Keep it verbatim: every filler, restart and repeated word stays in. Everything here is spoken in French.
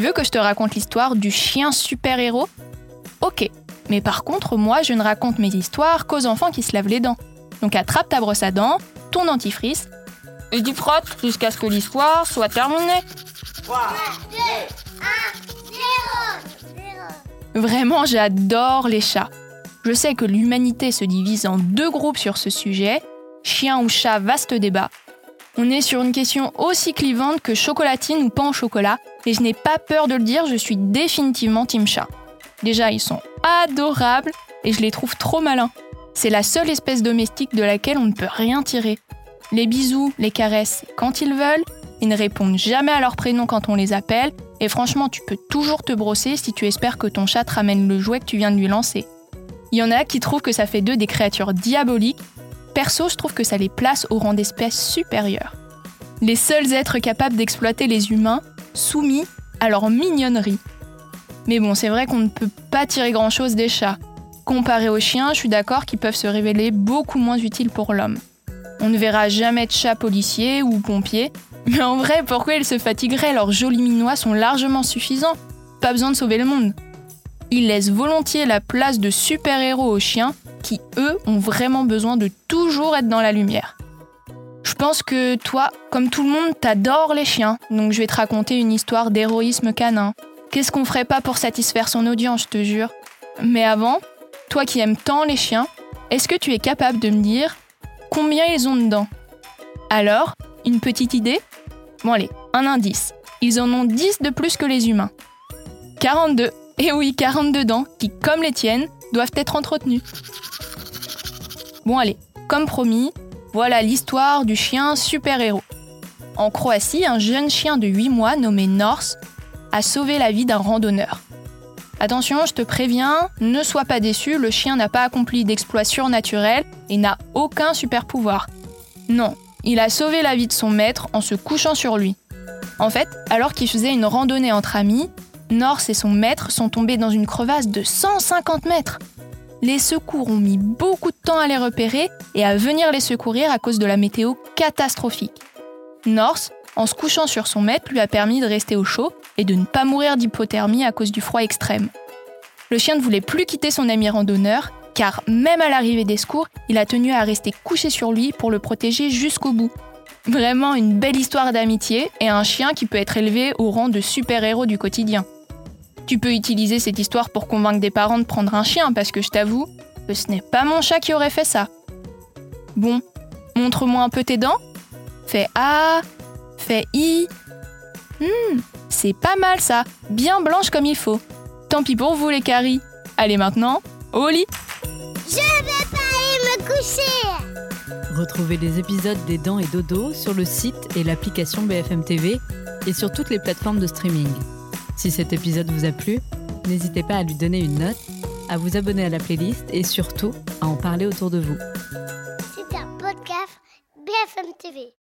veux que je te raconte l'histoire du chien super-héros ? Ok, mais par contre, moi, je ne raconte mes histoires qu'aux enfants qui se lavent les dents. Donc attrape ta brosse à dents, ton dentifrice, et tu frottes jusqu'à ce que l'histoire soit terminée. trois, deux, un, zéro. Vraiment, j'adore les chats. Je sais que l'humanité se divise en deux groupes sur ce sujet, chien ou chat, vaste débat. On est sur une question aussi clivante que chocolatine ou pain au chocolat, et je n'ai pas peur de le dire, je suis définitivement team chat. Déjà, ils sont adorables et je les trouve trop malins. C'est la seule espèce domestique de laquelle on ne peut rien tirer. Les bisous, les caresses, quand ils veulent, ils ne répondent jamais à leur prénom quand on les appelle, et franchement, tu peux toujours te brosser si tu espères que ton chat te ramène le jouet que tu viens de lui lancer. Il y en a qui trouvent que ça fait d'eux des créatures diaboliques. Perso, je trouve que ça les place au rang d'espèces supérieures. Les seuls êtres capables d'exploiter les humains, soumis à leur mignonnerie. Mais bon, c'est vrai qu'on ne peut pas tirer grand-chose des chats. Comparé aux chiens, je suis d'accord qu'ils peuvent se révéler beaucoup moins utiles pour l'homme. On ne verra jamais de chat policier ou pompier, mais en vrai, pourquoi ils se fatigueraient ? Leurs jolis minois sont largement suffisants. Pas besoin de sauver le monde. Ils laissent volontiers la place de super-héros aux chiens, qui, eux, ont vraiment besoin de toujours être dans la lumière. Je pense que toi, comme tout le monde, t'adores les chiens, donc je vais te raconter une histoire d'héroïsme canin. Qu'est-ce qu'on ferait pas pour satisfaire son audience, je te jure. Mais avant, toi qui aimes tant les chiens, est-ce que tu es capable de me dire combien ils ont de dents ? Alors, une petite idée ? Bon allez, un indice. Ils en ont dix de plus que les humains. quarante-deux. Et oui, quarante-deux dents, qui, comme les tiennes, doivent être entretenues. Bon allez, comme promis, voilà l'histoire du chien super-héros. En Croatie, un jeune chien de huit mois nommé Norse a sauvé la vie d'un randonneur. Attention, je te préviens, ne sois pas déçu, le chien n'a pas accompli d'exploit surnaturel et n'a aucun super-pouvoir. Non, il a sauvé la vie de son maître en se couchant sur lui. En fait, alors qu'il faisait une randonnée entre amis, Norse et son maître sont tombés dans une crevasse de cent cinquante mètres. Les secours ont mis beaucoup de temps à les repérer et à venir les secourir à cause de la météo catastrophique. Norse, en se couchant sur son maître, lui a permis de rester au chaud et de ne pas mourir d'hypothermie à cause du froid extrême. Le chien ne voulait plus quitter son ami randonneur, car même à l'arrivée des secours, il a tenu à rester couché sur lui pour le protéger jusqu'au bout. Vraiment une belle histoire d'amitié et un chien qui peut être élevé au rang de super-héros du quotidien. Tu peux utiliser cette histoire pour convaincre des parents de prendre un chien, parce que je t'avoue que ce n'est pas mon chat qui aurait fait ça. Bon, montre-moi un peu tes dents. Fais A, fais I. Hmm, c'est pas mal ça, bien blanche comme il faut. Tant pis pour vous les caries. Allez maintenant, au lit. Je vais pas aller me coucher. Retrouvez les épisodes des Dents et Dodo sur le site et l'application B F M T V et sur toutes les plateformes de streaming. Si cet épisode vous a plu, n'hésitez pas à lui donner une note, à vous abonner à la playlist et surtout à en parler autour de vous. C'est un podcast B F M T V.